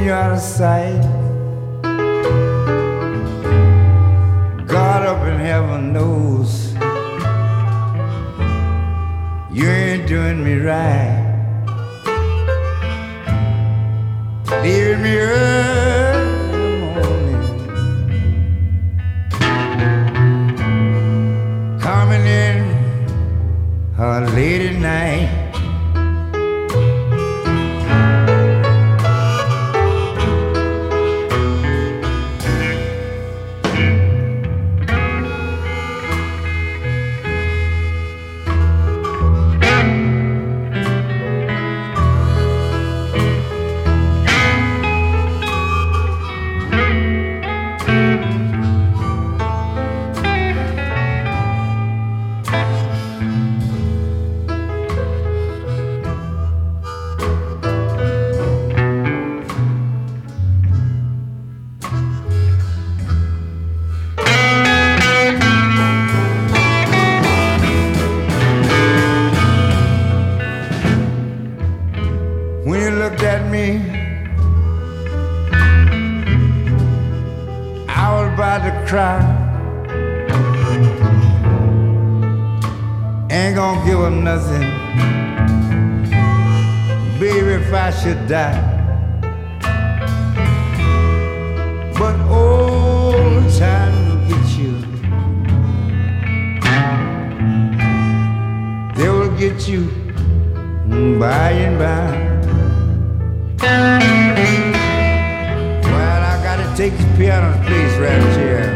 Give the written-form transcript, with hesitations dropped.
you out of sight. God up in heaven knows you ain't doing me right. Leaving me early in the morning, coming in late at night. When you looked at me, I was about to cry. Ain't gonna give up nothing, baby, if I should die. But old time will get you. They will get you by and by. Well, I gotta take this piano place right here.